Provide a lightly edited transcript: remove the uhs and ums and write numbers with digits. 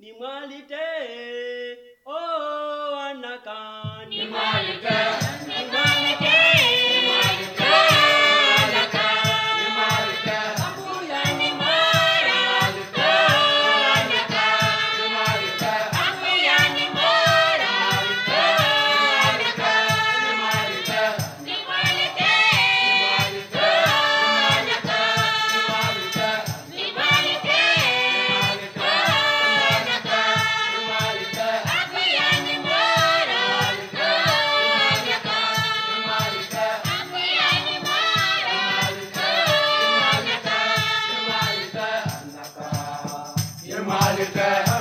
Nimalite, oh anaka, Nimalite, Nimalite, Nimalite, anaka, Nimalite, Abuya Nimara, Nimalite, anaka, Nimalite, Abuya Nimara, Nimalite, Nimalite, Nimalite, anaka, Nimalite, Nimalite, Abuya Nimara, Nimalite,